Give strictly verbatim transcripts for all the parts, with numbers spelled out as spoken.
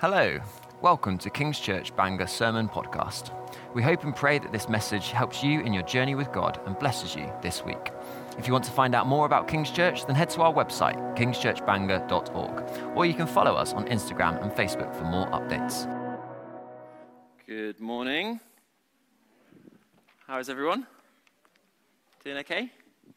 Hello, welcome to King's Church Bangor Sermon Podcast. We hope and pray that this message helps you in your journey with God and blesses you this week. If you want to find out more about King's Church, then head to our website, kings church bangor dot org, or you can follow us on Instagram and Facebook for more updates. Good morning. How is everyone? Doing okay?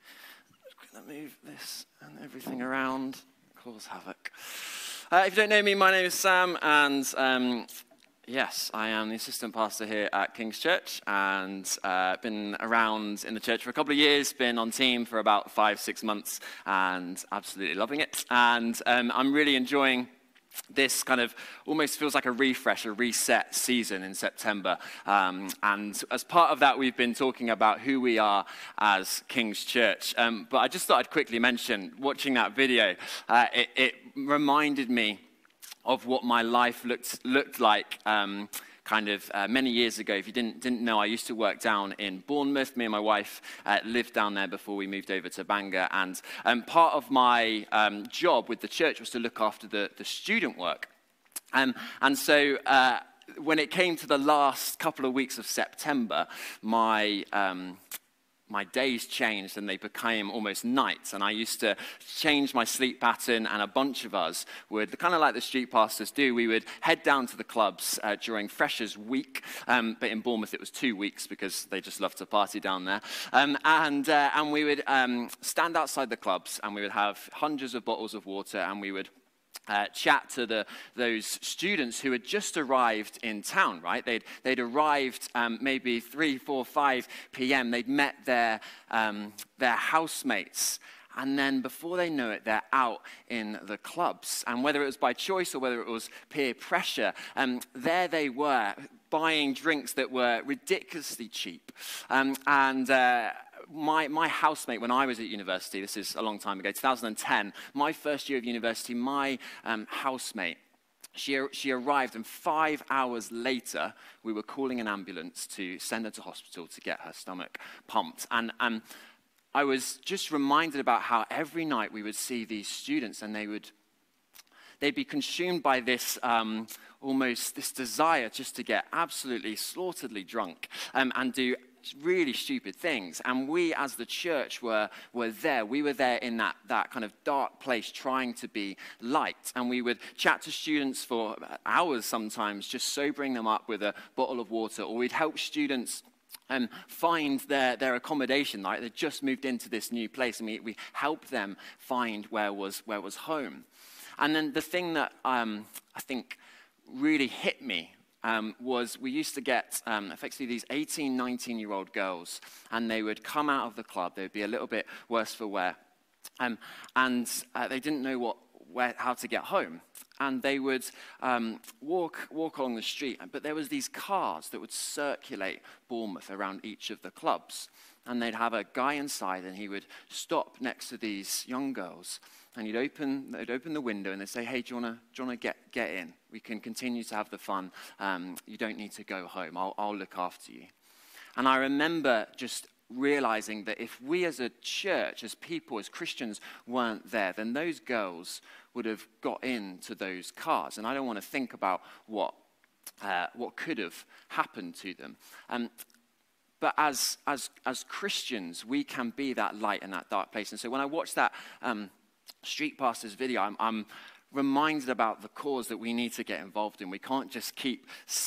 Just going to move this and everything around, cause havoc. Uh, if you don't know me, my name is Sam, and um, yes, I am the assistant pastor here at King's Church, and uh, been around in the church for a couple of years, been on team for about five, six months, and absolutely loving it. And um, I'm really enjoying this kind of almost feels like a refresh, a reset season in September. Um, and as part of that, we've been talking about who we are as King's Church. Um, but I just thought I'd quickly mention, watching that video, uh, it, it reminded me of what my life looked looked like um, kind of uh, many years ago. If you didn't didn't know, I used to work down in Bournemouth. Me and my wife uh, lived down there before we moved over to Bangor. And um, part of my um, job with the church was to look after the, the student work. Um, and so uh, when it came to the last couple of weeks of September, my... Um, my days changed and they became almost nights, and I used to change my sleep pattern, and a bunch of us would, kind of like the street pastors do, we would head down to the clubs uh, during Freshers Week, um, but in Bournemouth it was two weeks because they just love to party down there, um, and uh, and we would um, stand outside the clubs, and we would have hundreds of bottles of water, and we would Uh, chat to the those students who had just arrived in town, right? They'd they'd arrived um, maybe three, four, five p.m. They'd met their um, their housemates, and then before they know it, they're out in the clubs. And whether it was by choice or whether it was peer pressure, um, there they were buying drinks that were ridiculously cheap, um, and. Uh, My my housemate, when I was at university, this is a long time ago, two thousand ten, my first year of university, my um, housemate, she she arrived, and five hours later, we were calling an ambulance to send her to hospital to get her stomach pumped. And um, I was just reminded about how every night we would see these students, and they would, they'd be consumed by this um, almost this desire just to get absolutely slaughteredly drunk um, and do really stupid things. And we as the church were were there. We were there in that, that kind of dark place trying to be light. And we would chat to students for hours sometimes, just sobering them up with a bottle of water. Or we'd help students um, find their, their accommodation. Right? They just moved into this new place, and we, we helped them find where was, where was home. And then the thing that um, I think really hit me Um, was we used to get um, effectively these eighteen, nineteen-year-old girls, and they would come out of the club. They would be a little bit worse for wear, um, and uh, they didn't know what, where, how to get home. And they would um, walk walk along the street, but there was these cars that would circulate Bournemouth around each of the clubs. And they'd have a guy inside, and he would stop next to these young girls, and he'd open they'd open the window, and they'd say, "Hey, do you wanna do you wanna get get in? We can continue to have the fun. Um, you don't need to go home. I'll I'll look after you." And I remember just realizing that if we as a church, as people, as Christians weren't there, then those girls would have got into those cars. And I don't want to think about what uh, what could have happened to them. Um, But as as as Christians, we can be that light in that dark place. And so when I watch that um, street pastor's video, I'm, I'm reminded about the cause that we need to get involved in. We can't just keep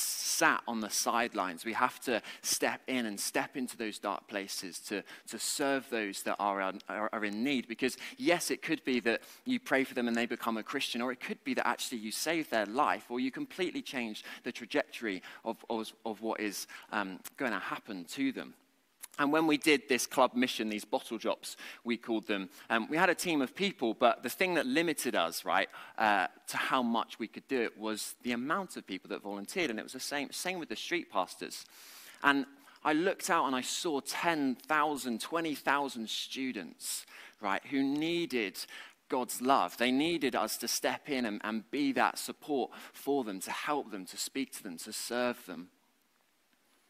sat on the sidelines. We have to step in and step into those dark places to, to serve those that are, are, are in need. Because yes, it could be that you pray for them and they become a Christian, or it could be that actually you save their life, or you completely change the trajectory of, of, of what is um, going to happen to them. And when we did this club mission, these bottle drops, we called them, um, we had a team of people, but the thing that limited us, right, uh, to how much we could do it was the amount of people that volunteered. And it was the same, same with the street pastors. And I looked out and I saw ten thousand, twenty thousand students, right, who needed God's love. They needed us to step in and, and be that support for them, to help them, to speak to them, to serve them.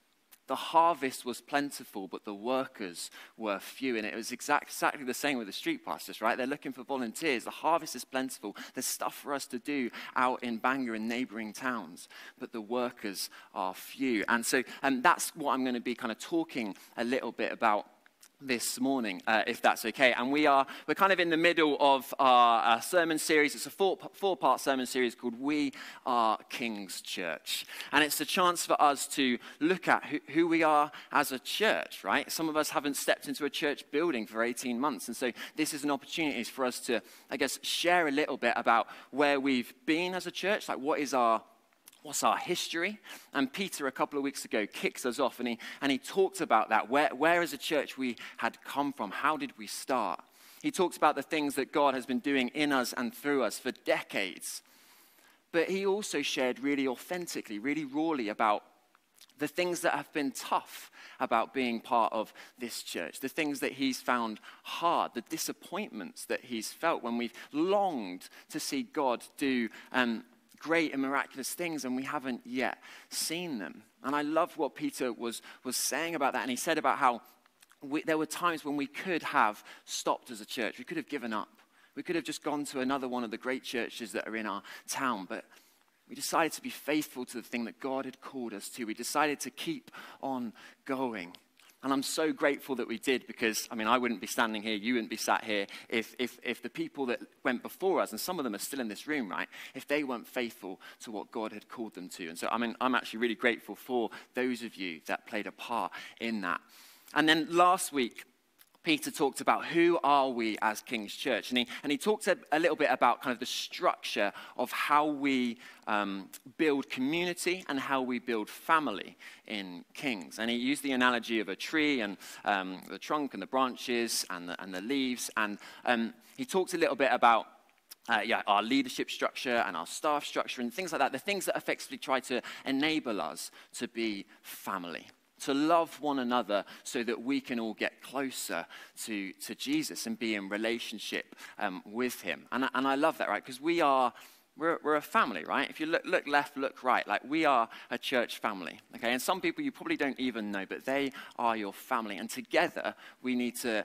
the harvest was plentiful, but the workers were few. And it was exact, exactly the same with the street pastors, right? They're looking for volunteers. The harvest is plentiful. There's stuff for us to do out in Bangor and neighboring towns, but the workers are few. And so and that's what I'm going to be kind of talking a little bit about this morning, uh, if that's okay. And we are, we're kind of in the middle of our, our sermon series. It's a four, four-part sermon series called We Are King's Church. And it's a chance for us to look at who, who we are as a church, right? Some of us haven't stepped into a church building for eighteen months. And so this is an opportunity for us to, I guess, share a little bit about where we've been as a church, like what is our What's our history? And Peter, a couple of weeks ago, kicks us off, and he and he talked about that. Where, where as a church we had come from? How did we start? He talks about the things that God has been doing in us and through us for decades. But he also shared really authentically, really rawly about the things that have been tough about being part of this church, the things that he's found hard, the disappointments that he's felt when we've longed to see God do um, great and miraculous things, and we haven't yet seen them. And I love what Peter was was saying about that. And he said about how we, there were times when we could have stopped as a church. We could have given up. We could have just gone to another one of the great churches that are in our town. But we decided to be faithful to the thing that God had called us to. We decided to keep on going. And I'm so grateful that we did, because, I mean, I wouldn't be standing here, you wouldn't be sat here if, if, if the people that went before us, and some of them are still in this room, right, if they weren't faithful to what God had called them to. And so, I mean, I'm actually really grateful for those of you that played a part in that. And then last week, Peter talked about who are we as King's Church. And he, and he talked a, a little bit about kind of the structure of how we um, build community and how we build family in King's. And he used the analogy of a tree and um, the trunk and the branches and the, and the leaves. And um, he talked a little bit about Uh, yeah, our leadership structure and our staff structure and things like that, the things that effectively try to enable us to be family, to love one another so that we can all get closer to, to Jesus and be in relationship um, with him. And, and I love that, right? Because we are, we're, we're a family, right? If you look, look left, look right, like we are a church family, okay? And some people you probably don't even know, but they are your family. And together we need to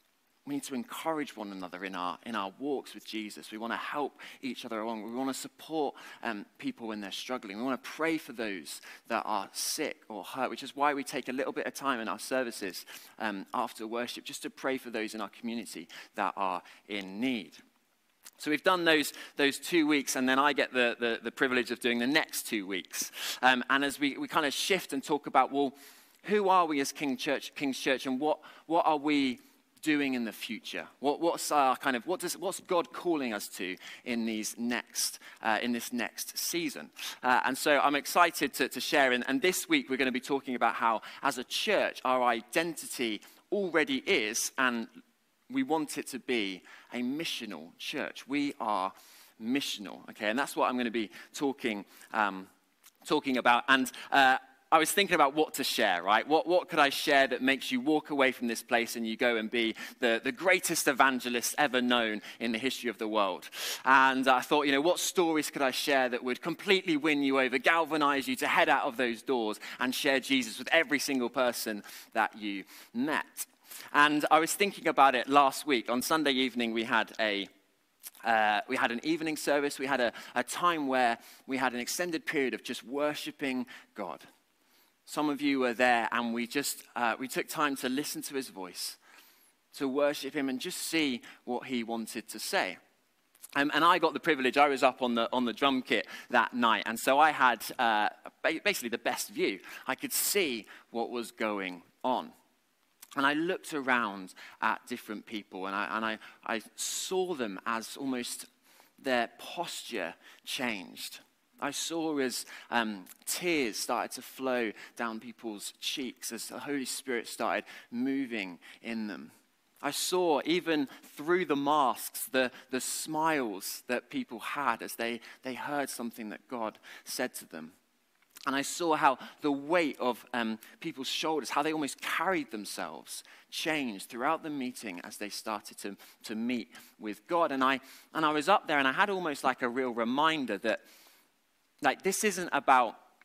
We need to encourage one another in our in our walks with Jesus. We want to help each other along. We want to support um, people when they're struggling. We want to pray for those that are sick or hurt, which is why we take a little bit of time in our services um, after worship just to pray for those in our community that are in need. So we've done those those two weeks, and then I get the, the, the privilege of doing the next two weeks. Um, and as we, we kind of shift and talk about, well, who are we as King Church, King's Church, and what what are we doing in the future? What, what's our kind of what does what's God calling us to in these next uh, in this next season? Uh, and so I'm excited to, to share. And, and this week we're going to be talking about how, as a church, our identity already is, and we want it to be, a missional church. We are missional, okay, and that's what I'm going to be talking um, talking about. And uh, I was thinking about what to share, right? What what could I share that makes you walk away from this place and you go and be the, the greatest evangelist ever known in the history of the world? And I thought, you know, what stories could I share that would completely win you over, galvanize you to head out of those doors and share Jesus with every single person that you met? And I was thinking about it last week. On Sunday evening, we had a Uh, we had an evening service. We had a, a time where we had an extended period of just worshiping God. Some of you were there, and we just uh, we took time to listen to his voice, to worship him, and just see what he wanted to say. Um, and I got the privilege. I was up on the on the drum kit that night, and so I had uh, basically the best view. I could see what was going on. And I looked around at different people, and I and I, I saw them as almost their posture changed. I saw as um, tears started to flow down people's cheeks as the Holy Spirit started moving in them. I saw, even through the masks, the, the smiles that people had as they, they heard something that God said to them. And I saw how the weight of um, people's shoulders, how they almost carried themselves, changed throughout the meeting as they started to, to meet with God. And I and I was up there, and I had almost like a real reminder that, like, this isn't about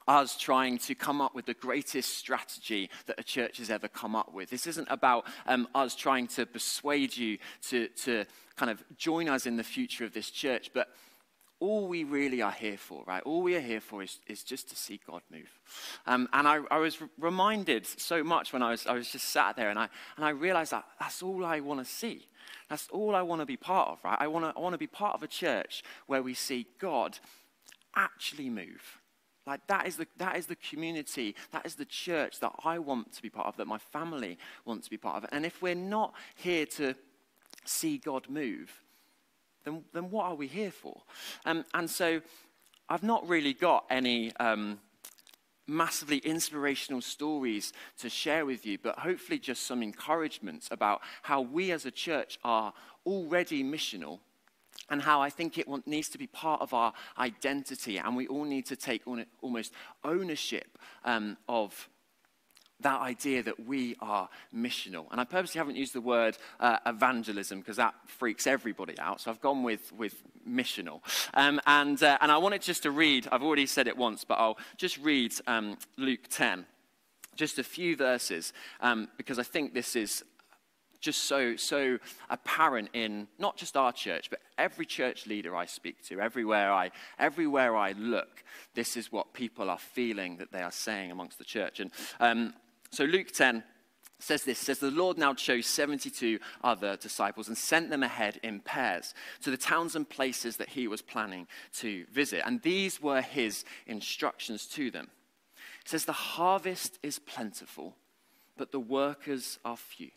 us trying to come up with the greatest strategy that a church has ever come up with. This isn't about um, us trying to persuade you to, to kind of join us in the future of this church, but all we really are here for, right? All we are here for is, is just to see God move. Um, and I, I was reminded so much when I was I was just sat there, and I and I realized that that's all I want to see. That's all I want to be part of, right? I want to I want to be part of a church where we see God actually move. Like that is the that is the community, that is the church that I want to be part of, that my family want to be part of. And if we're not here to see God move, Then, then what are we here for? Um, and so I've not really got any um, massively inspirational stories to share with you, but hopefully just some encouragement about how we as a church are already missional, and how I think it want, needs to be part of our identity, and we all need to take on it, almost ownership um, of that idea that we are missional. And I purposely haven't used the word uh, evangelism because that freaks everybody out. So I've gone with, with missional. Um, and, uh, and I wanted just to read, I've already said it once, but I'll just read um, Luke ten, just a few verses, um, because I think this is just so, so apparent in not just our church, but every church leader I speak to, everywhere I, everywhere I look, this is what people are feeling that they are saying amongst the church. And um, so Luke ten says this, says, the Lord now chose seventy-two other disciples and sent them ahead in pairs to the towns and places that he was planning to visit. And these were his instructions to them. It says, the harvest is plentiful, but the workers are few.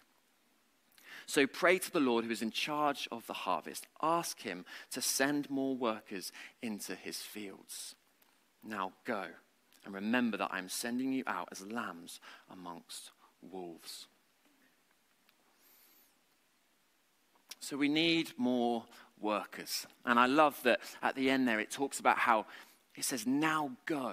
So pray to the Lord who is in charge of the harvest. Ask him to send more workers into his fields. Now go and remember that I am sending you out as lambs amongst wolves. So we need more workers. And I love that at the end there it talks about how it says, now go.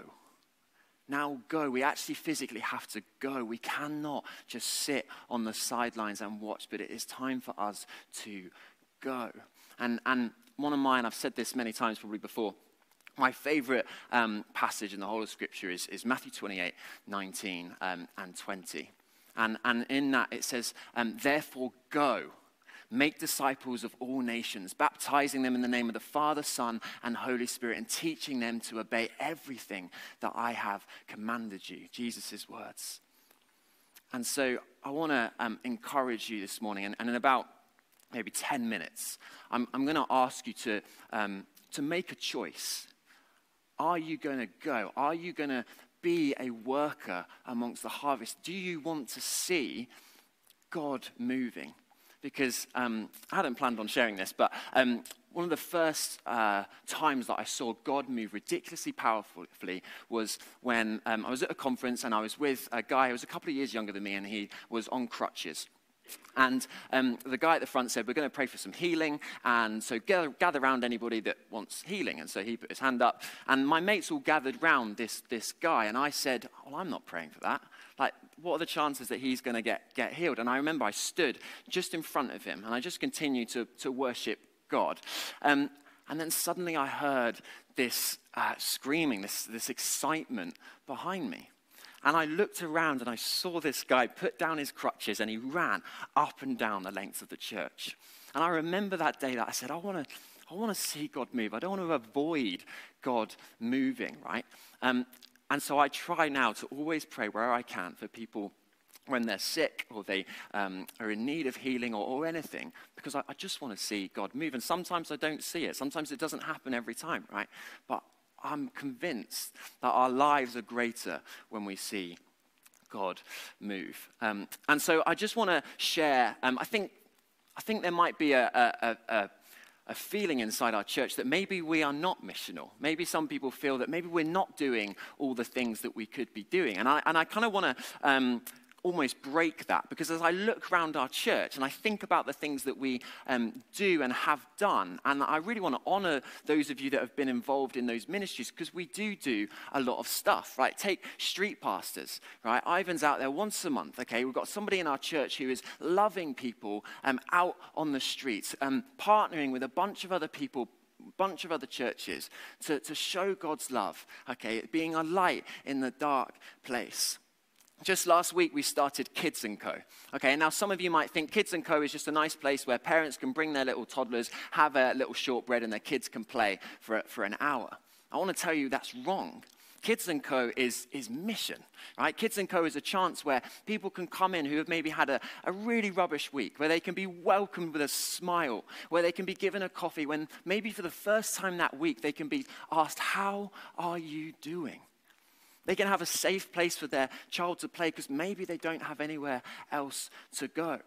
Now go. We actually physically have to go. We cannot just sit on the sidelines and watch, but it is time for us to go. And and one of mine, I've said this many times probably before, my favorite um, passage in the whole of Scripture is, is Matthew twenty-eight, nineteen um, and twenty. And, and in that it says, um, therefore go. Make disciples of all nations, baptizing them in the name of the Father, Son, and Holy Spirit, and teaching them to obey everything that I have commanded you. Jesus' words. And so I want to um, encourage you this morning, and, and in about maybe ten minutes, I'm, I'm going to ask you to, um, to make a choice. Are you going to go? Are you going to be a worker amongst the harvest? Do you want to see God moving? Because um, I hadn't planned on sharing this, but um, one of the first uh, times that I saw God move ridiculously powerfully was when um, I was at a conference and I was with a guy who was a couple of years younger than me, and he was on crutches. And um, the guy at the front said, we're going to pray for some healing, and so gather, gather around anybody that wants healing. And so he put his hand up, and my mates all gathered round this, this guy, and I said, well, I'm not praying for that. Like, what are the chances that he's going to get, get healed? And I remember I stood just in front of him, and I just continued to, to worship God. Um, and then suddenly I heard this uh, screaming, this, this excitement behind me. And I looked around and I saw this guy put down his crutches and he ran up and down the length of the church. And I remember that day that I said, I want to I want to see God move. I don't want to avoid God moving, right? Um, and so I try now to always pray where I can for people when they're sick or they um, are in need of healing or, or anything, because I, I just want to see God move. And sometimes I don't see it. Sometimes it doesn't happen every time, right? But I'm convinced that our lives are greater when we see God move. Um, and so I just want to share, um, I think I think there might be a, a, a, a feeling inside our church that maybe we are not missional. Maybe some people feel that maybe we're not doing all the things that we could be doing. And I, and I kind of want to um, almost break that, because as I look around our church and I think about the things that we um, do and have done, and I really want to honor those of you that have been involved in those ministries, because we do do a lot of stuff, right? Take street pastors, right? Ivan's out there once a month, okay? We've got somebody in our church who is loving people um, out on the streets, um, partnering with a bunch of other people bunch of other churches to, to show God's love, okay, being a light in the dark place. Just last week, we started Kids and Co. Okay, and now some of you might think Kids and Co is just a nice place where parents can bring their little toddlers, have a little shortbread, and their kids can play for, for an hour. I want to tell you that's wrong. Kids and Co is, is mission, right? Kids and Co is a chance where people can come in who have maybe had a, a really rubbish week, where they can be welcomed with a smile, where they can be given a coffee, when maybe for the first time that week they can be asked, how are you doing? They can have a safe place for their child to play because maybe they don't have anywhere else to go.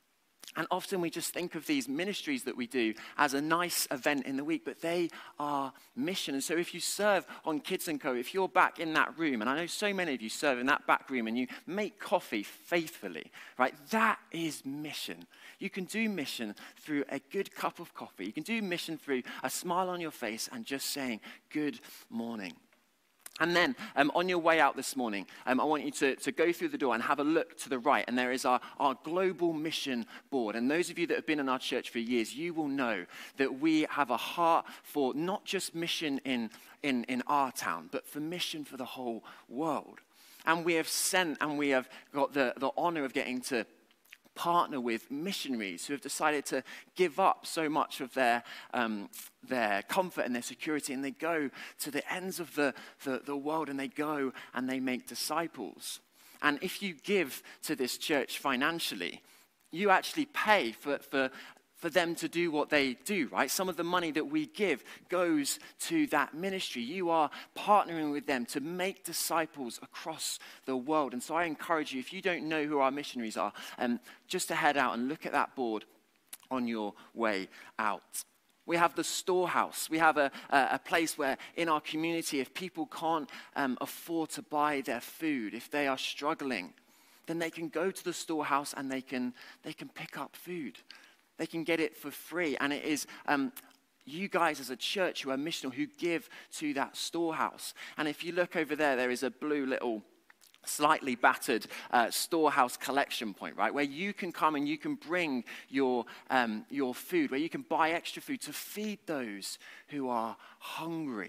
And often we just think of these ministries that we do as a nice event in the week, but they are mission. And so if you serve on Kids and Co, if you're back in that room, and I know so many of you serve in that back room and you make coffee faithfully, right? That is mission. You can do mission through a good cup of coffee. You can do mission through a smile on your face and just saying, good morning. And then um, on your way out this morning, um, I want you to, to go through the door and have a look to the right. And there is our, our global mission board. And those of you that have been in our church for years, you will know that we have a heart for not just mission in, in, in our town, but for mission for the whole world. And we have sent and we have got the, the honor of getting to partner with missionaries who have decided to give up so much of their um, their comfort and their security, and they go to the ends of the, the, the world, and they go and they make disciples. And if you give to this church financially, you actually pay for, for, for them to do what they do, right? Some of the money that we give goes to that ministry. You are partnering with them to make disciples across the world. And so I encourage you, if you don't know who our missionaries are, um, just to head out and look at that board on your way out. We have the storehouse. We have a, a, a place where in our community, if people can't um, afford to buy their food, if they are struggling, then they can go to the storehouse and they can they can pick up food. They can get it for free. And it is um, you guys as a church who are missional who give to that storehouse. And if you look over there, there is a blue little slightly battered uh, storehouse collection point, right? Where you can come and you can bring your um, your food, where you can buy extra food to feed those who are hungry.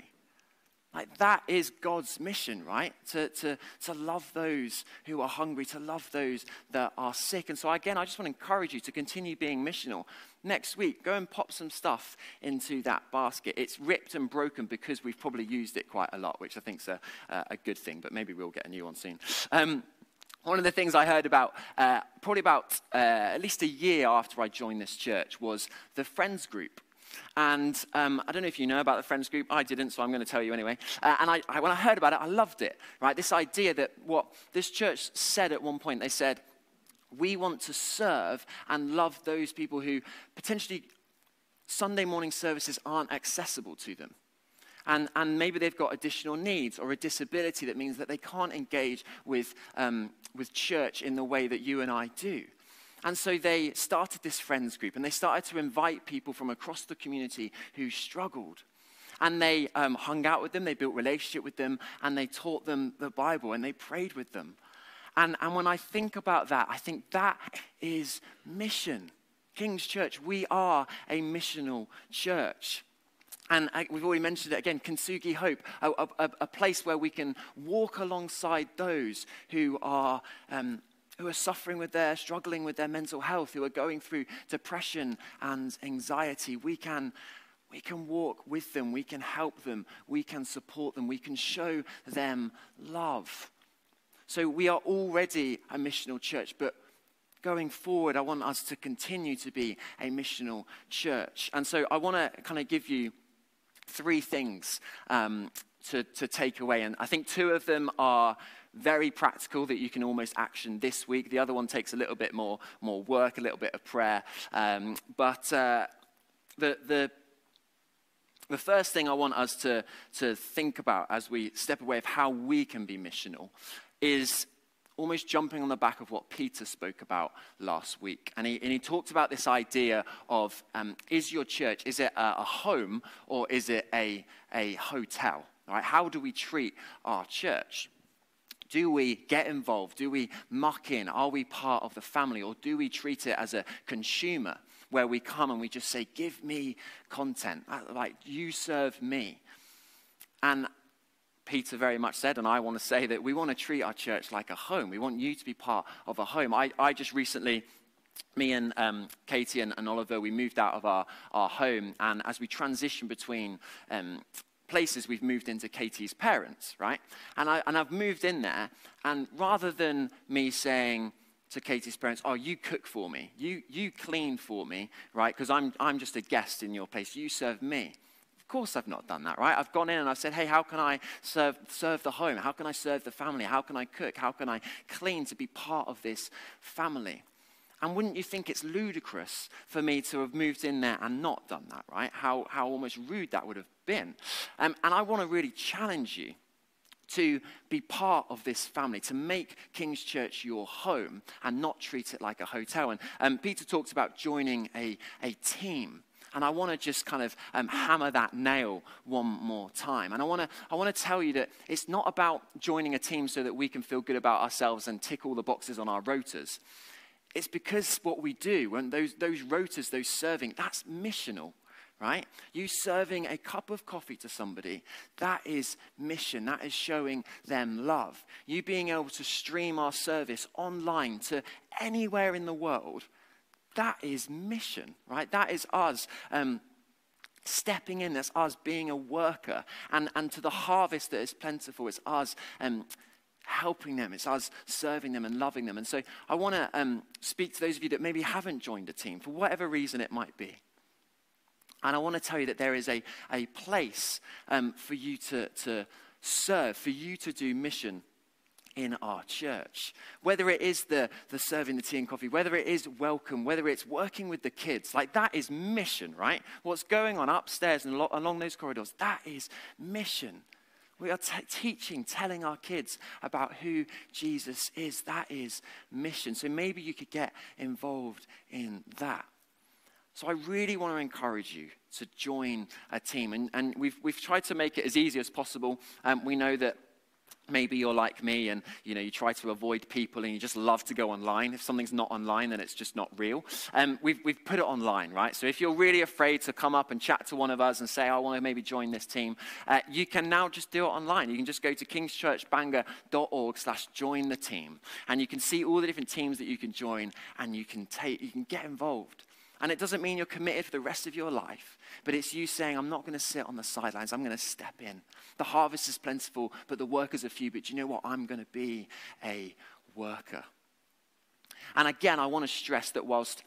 Like that is God's mission, right? To, to, to love those who are hungry, to love those that are sick. And so again, I just want to encourage you to continue being missional. Next week, go and pop some stuff into that basket. It's ripped and broken because we've probably used it quite a lot, which I think is a, a good thing, but maybe we'll get a new one soon. Um, One of the things I heard about, uh, probably about uh, at least a year after I joined this church, was the Friends group. And um, I don't know if you know about the Friends group. I didn't, so I'm going to tell you anyway. Uh, and I, I, when I heard about it, I loved it, right? This idea that what this church said at one point, they said, we want to serve and love those people who potentially Sunday morning services aren't accessible to them. And, and maybe they've got additional needs or a disability that means that they can't engage with, um, with church in the way that you and I do. And so they started this Friends group, and they started to invite people from across the community who struggled. And they um, hung out with them, they built relationship with them, and they taught them the Bible, and they prayed with them. And, and when I think about that, I think that is mission. King's Church, we are a missional church. And I, we've already mentioned it again, Kintsugi Hope, a, a, a place where we can walk alongside those who are um, who are suffering with their, struggling with their mental health, who are going through depression and anxiety. We can, we can walk with them, we can help them, we can support them, we can show them love. So we are already a missional church, but going forward, I want us to continue to be a missional church. And so I want to kind of give you three things um, to, to take away. And I think two of them are very practical that you can almost action this week. The other one takes a little bit more, more work, a little bit of prayer. Um, but uh, the, the, the first thing I want us to, to think about as we step away of how we can be missional is almost jumping on the back of what Peter spoke about last week. And he, and he talked about this idea of, um, is your church, is it a, a home or is it a, a hotel? All right, how do we treat our church? Do we get involved? Do we muck in? Are we part of the family? Or do we treat it as a consumer where we come and we just say, give me content, like you serve me. And Peter very much said, and I want to say that we want to treat our church like a home. We want you to be part of a home. I, I just recently, me and um, Katie and, and Oliver, we moved out of our, our home. And as we transition between um, places, we've moved into Katie's parents, right? And, I, and I've moved in there. And rather than me saying to Katie's parents, oh, you cook for me, you, you clean for me, right? Because I'm, I'm just a guest in your place. You serve me. Of course I've not done that, right? I've gone in and I've said, hey, how can I serve, serve the home? How can I serve the family? How can I cook? How can I clean to be part of this family? And wouldn't you think it's ludicrous for me to have moved in there and not done that, right? How, how almost rude that would have been. Um, and I want to really challenge you to be part of this family, to make King's Church your home and not treat it like a hotel. And um, Peter talked about joining a, a team. And I want to just kind of um, hammer that nail one more time. And I want to I want to tell you that it's not about joining a team so that we can feel good about ourselves and tick all the boxes on our rotas. It's because what we do, when those, those rotas, those serving, that's missional, right? You serving a cup of coffee to somebody, that is mission. That is showing them love. You being able to stream our service online to anywhere in the world, that is mission, right? That is us um, stepping in. That's us being a worker. And, and to the harvest that is plentiful, it's us um, helping them. It's us serving them and loving them. And so I want to um, speak to those of you that maybe haven't joined a team, for whatever reason it might be. And I want to tell you that there is a, a place um, for you to, to serve, for you to do mission in our church. Whether it is the, the serving the tea and coffee, whether it is welcome, whether it's working with the kids, like that is mission, right? What's going on upstairs and along those corridors, that is mission. We are t- teaching, telling our kids about who Jesus is. That is mission. So maybe you could get involved in that. So I really want to encourage you to join a team. And, and we've, we've tried to make it as easy as possible. Um, we know that maybe you're like me and, you know, you try to avoid people and you just love to go online. If something's not online, then it's just not real. Um, we've, we've put it online, right? So if you're really afraid to come up and chat to one of us and say, I want to maybe join this team, uh, you can now just do it online. You can just go to kingschurchbangor.org slash join the team. And you can see all the different teams that you can join and you can take, you can get involved. And it doesn't mean you're committed for the rest of your life, but it's you saying, I'm not going to sit on the sidelines. I'm going to step in. The harvest is plentiful, but the workers are few. But you know what? I'm going to be a worker. And again, I want to stress that whilst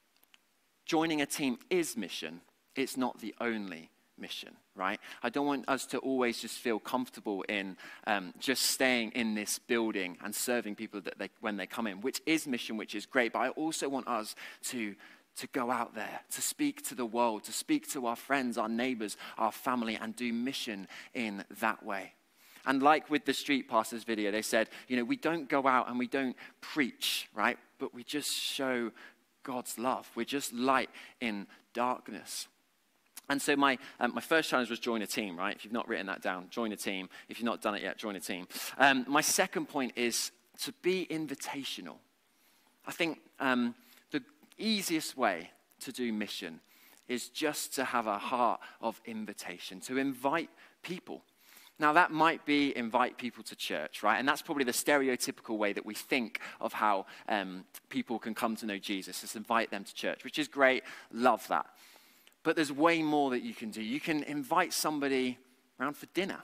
joining a team is mission, it's not the only mission, right? I don't want us to always just feel comfortable in um, just staying in this building and serving people that they, when they come in, which is mission, which is great. But I also want us to to go out there, to speak to the world, to speak to our friends, our neighbors, our family, and do mission in that way. And like with the Street Pastors video, they said, you know, we don't go out and we don't preach, right? But we just show God's love. We're just light in darkness. And so my um, my first challenge was join a team, right? If you've not written that down, join a team. If you've not done it yet, join a team. Um, my second point is to be invitational. I think um, the easiest way to do mission is just to have a heart of invitation, to invite people. Now, that might be invite people to church, right? And that's probably the stereotypical way that we think of how um, people can come to know Jesus, is invite them to church, which is great. Love that. But there's way more that you can do. You can invite somebody around for dinner.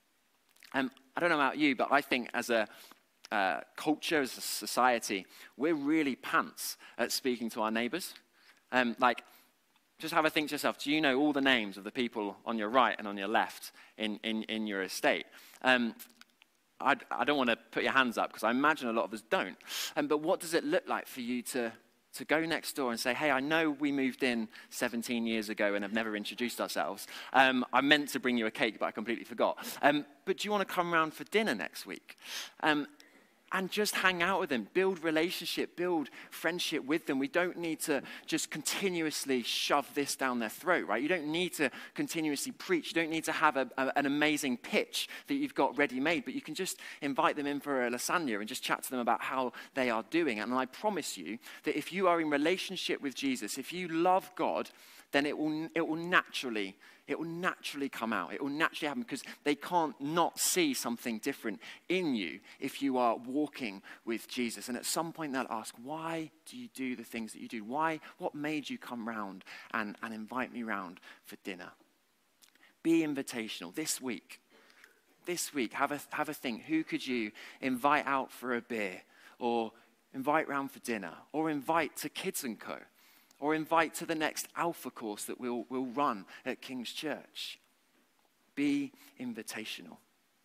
Um, I don't know about you, but I think as a Uh, culture, as a society, we're really pants at speaking to our neighbors. Um, like, just have a think to yourself, do you know all the names of the people on your right and on your left in, in, in your estate? Um, I, I don't want to put your hands up because I imagine a lot of us don't. Um, but what does it look like for you to, to go next door and say, hey, I know we moved in seventeen years ago and have never introduced ourselves. Um, I meant to bring you a cake, but I completely forgot. Um, but do you want to come around for dinner next week? Um, and just hang out with them, build relationship, build friendship with them. We don't need to just continuously shove this down their throat, right? You don't need to continuously preach. You don't need to have a, a, an amazing pitch that you've got ready-made, but you can just invite them in for a lasagna and just chat to them about how they are doing. And I promise you that if you are in relationship with Jesus, if you love God, then it will, it will naturally It will naturally come out. It will naturally happen because they can't not see something different in you if you are walking with Jesus. And at some point they'll ask, why do you do the things that you do? Why? What made you come round and, and invite me round for dinner? Be invitational this week. This week, have a, have a think. Who could you invite out for a beer or invite round for dinner or invite to Kids and Co? Or invite to the next Alpha course that we'll, we'll run at King's Church. Be invitational.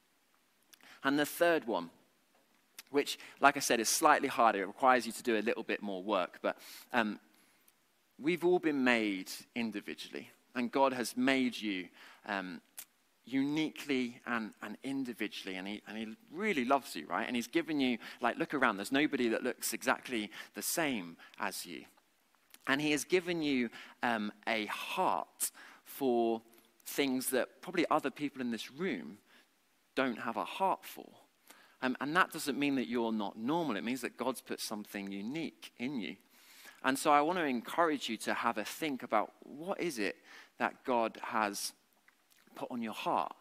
And the third one, which, like I said, is slightly harder. It requires you to do a little bit more work. But um, we've all been made individually. And God has made you um, uniquely and, and individually. And he, and he really loves you, right? And he's given you, like, look around. There's nobody that looks exactly the same as you. And he has given you um, a heart for things that probably other people in this room don't have a heart for. Um, and that doesn't mean that you're not normal. It means that God's put something unique in you. And so I want to encourage you to have a think about what is it that God has put on your heart?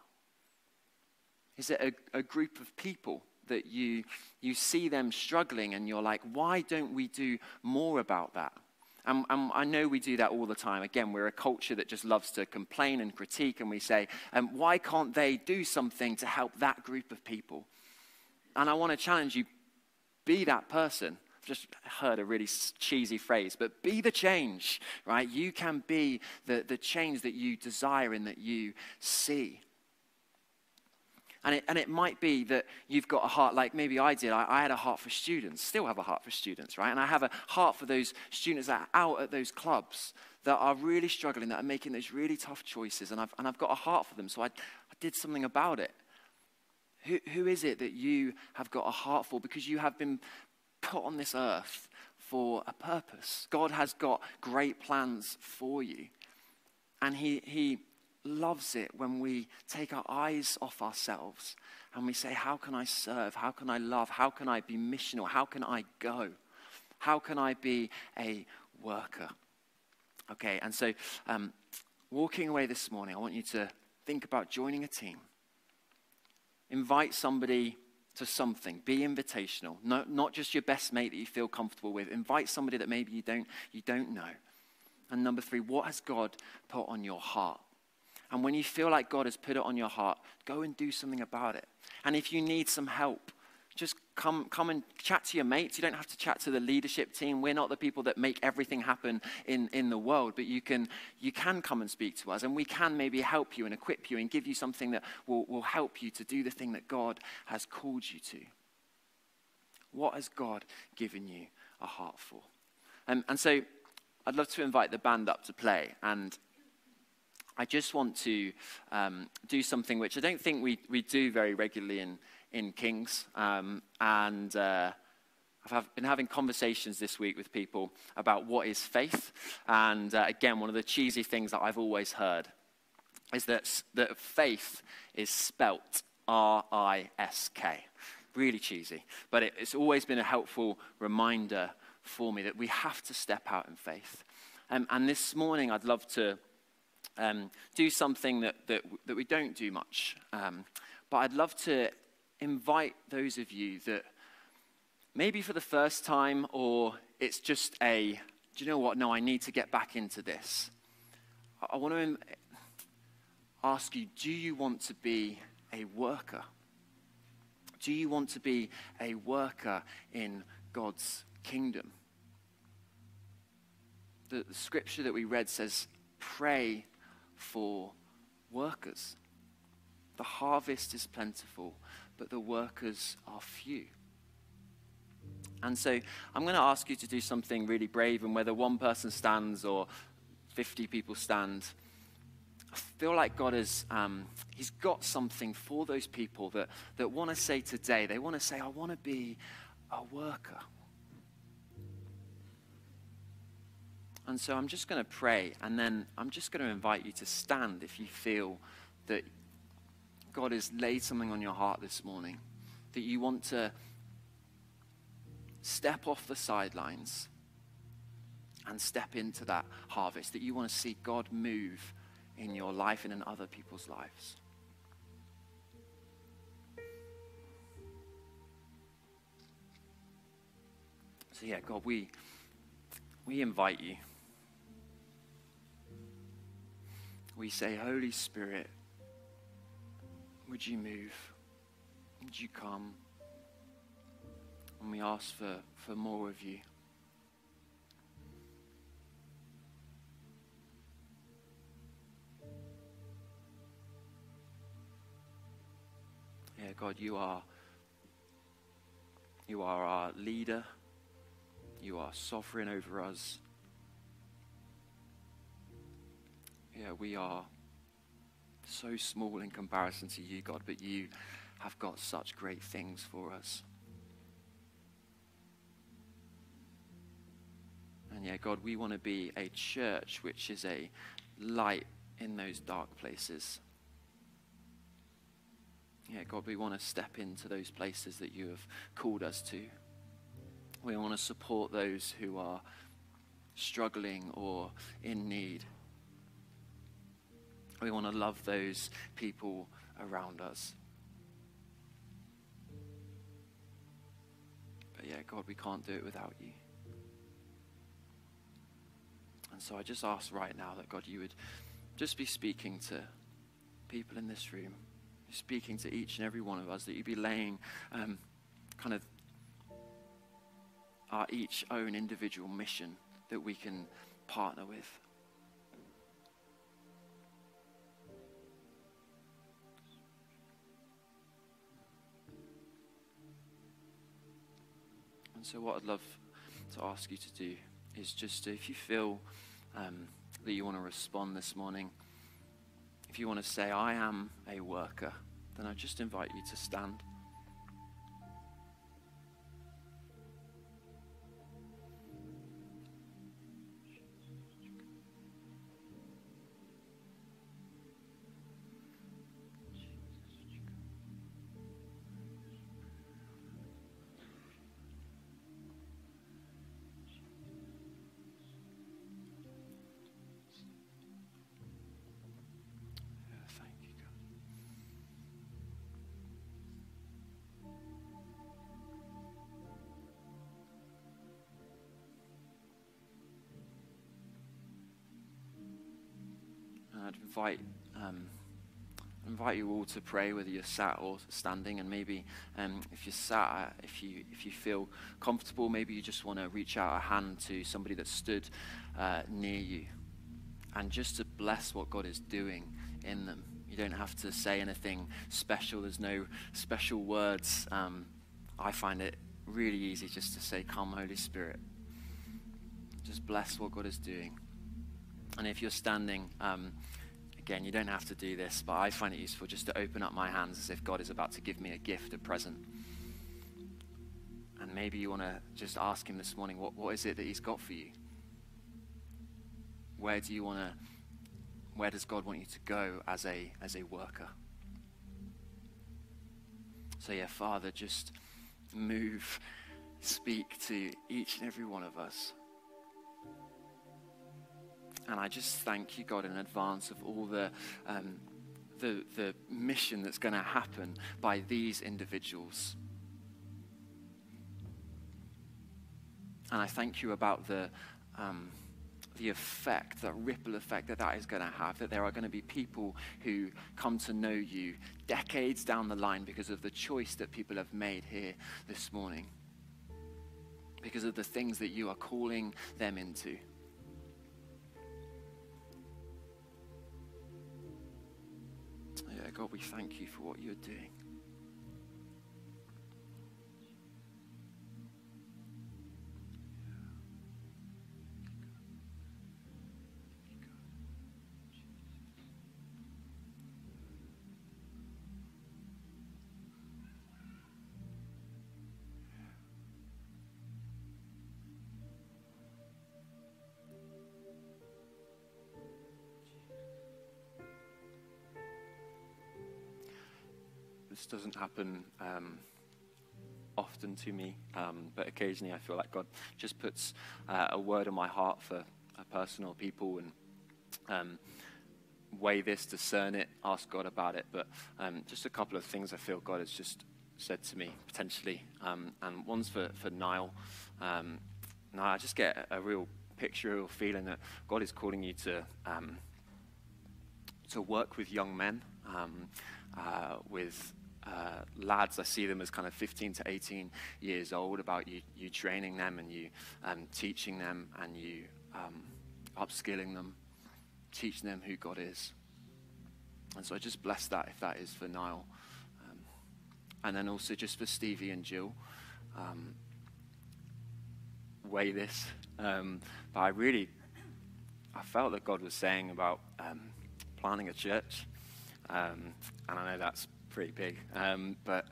Is it a, a group of people that you, you see them struggling and you're like, why don't we do more about that? And, and I know we do that all the time. Again, we're a culture that just loves to complain and critique, and we say, um, why can't they do something to help that group of people? And I want to challenge you, be that person. I've just heard a really cheesy phrase, but be the change, right? You can be the, the change that you desire and that you see. And it, and it might be that you've got a heart like maybe I did. I, I had a heart for students, still have a heart for students, right? And I have a heart for those students that are out at those clubs that are really struggling, that are making those really tough choices. And I've, and I've got a heart for them, so I, I did something about it. Who, who is it that you have got a heart for? Because you have been put on this earth for a purpose. God has got great plans for you. And he he... loves it when we take our eyes off ourselves and we say, how can I serve? How can I love? How can I be missional? How can I go? How can I be a worker? Okay, and so um, walking away this morning, I want you to think about joining a team. Invite somebody to something. Be invitational. No, not just your best mate that you feel comfortable with. Invite somebody that maybe you don't, you don't know. And number three, what has God put on your heart? And when you feel like God has put it on your heart, go and do something about it. And if you need some help, just come come and chat to your mates. You don't have to chat to the leadership team. We're not the people that make everything happen in, in the world, but you can you can come and speak to us, and we can maybe help you and equip you and give you something that will, will help you to do the thing that God has called you to. What has God given you a heart for? Um, and so I'd love to invite the band up to play, and I just want to um, do something which I don't think we, we do very regularly in, in Kings. Um, and uh, I've have, been having conversations this week with people about what is faith. And uh, again, one of the cheesy things that I've always heard is that, that faith is spelt R I S K. Really cheesy. But it, it's always been a helpful reminder for me that we have to step out in faith. Um, and this morning, I'd love to Um, do something that, that that we don't do much. Um, but I'd love to invite those of you that maybe for the first time, or it's just a, do you know what, no, I need to get back into this. I, I want to ask you, do you want to be a worker? Do you want to be a worker in God's kingdom? The, the scripture that we read says, pray for workers. The harvest is plentiful, but the workers are few. And so I'm going to ask you to do something really brave, and whether one person stands or fifty people stand, I feel like God is, um, he's got something for those people that, that want to say today, they want to say, I want to be a worker. And so I'm just going to pray, and then I'm just going to invite you to stand if you feel that God has laid something on your heart this morning, that you want to step off the sidelines and step into that harvest, that you want to see God move in your life and in other people's lives. So yeah, God, we we invite you. We say, Holy Spirit, would you move? Would you come? And we ask for, for more of you. Yeah, God, you are, you are our leader. You are sovereign over us. Yeah, we are so small in comparison to you, God, but you have got such great things for us. And yeah, God, we want to be a church which is a light in those dark places. Yeah, God, we want to step into those places that you have called us to. We want to support those who are struggling or in need. We want to love those people around us. But yeah, God, we can't do it without you. And so I just ask right now that, God, you would just be speaking to people in this room, speaking to each and every one of us, that you'd be laying um, kind of our each own individual mission that we can partner with. And so what I'd love to ask you to do is just, if you feel um, that you want to respond this morning, if you want to say, I am a worker, then I just invite you to stand. I'd invite um, invite you all to pray, whether you're sat or standing, and maybe um, if you're sat, if you if you feel comfortable, maybe you just want to reach out a hand to somebody that stood uh, near you, and just to bless what God is doing in them. You don't have to say anything special. There's no special words. Um, I find it really easy just to say, "Come, Holy Spirit." Just bless what God is doing. And if you're standing, um, again, you don't have to do this, but I find it useful just to open up my hands as if God is about to give me a gift, a present. And maybe you want to just ask him this morning, what, what is it that he's got for you? Where do you want to, where does God want you to go as a, as a worker? So yeah, Father, just move, speak to each and every one of us. And I just thank you, God, in advance of all the um, the, the mission that's going to happen by these individuals. And I thank you about the um, the effect, the ripple effect that that is going to have, that there are going to be people who come to know you decades down the line because of the choice that people have made here this morning, because of the things that you are calling them into. Yeah, God, we thank you for what you're doing. this doesn't happen um, often to me, um, but occasionally I feel like God just puts uh, a word in my heart for a person or people, and um, weigh this, discern it, ask God about it. But um, just a couple of things I feel God has just said to me, potentially. Um, and one's for, for Niall. Um, Niall, I just get a, a real picture, a real feeling that God is calling you to um, to work with young men, um, uh, with uh, lads. I see them as kind of fifteen to eighteen years old, about you, you training them and you um, teaching them and you um, upskilling them, teaching them who God is. And so I just bless that if that is for Niall. Um, and then also just for Stevie and Jill. Um, weigh this. Um, but I really, I felt that God was saying about um, planting a church. Um, and I know that's pretty big. Um, but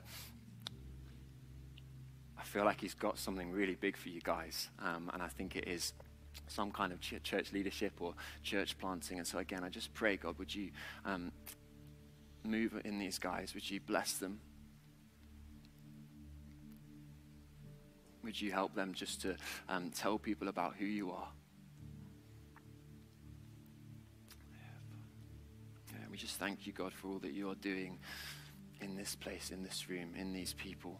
I feel like he's got something really big for you guys. Um, and I think it is some kind of ch- church leadership or church planting. And so again, I just pray, God, would you um, move in these guys? Would you bless them? Would you help them just to um, tell people about who you are? Yeah, we just thank you, God, for all that you are doing in this place, in this room, in these people.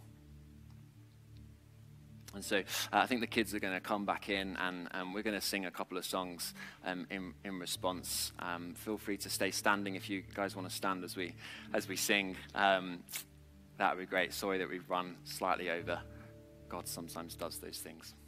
And so uh, I think the kids are going to come back in, and, and we're going to sing a couple of songs um, in, in response. Um, feel free to stay standing if you guys want to stand as we as we sing. Um, that would be great. Sorry that we've run slightly over. God sometimes does those things.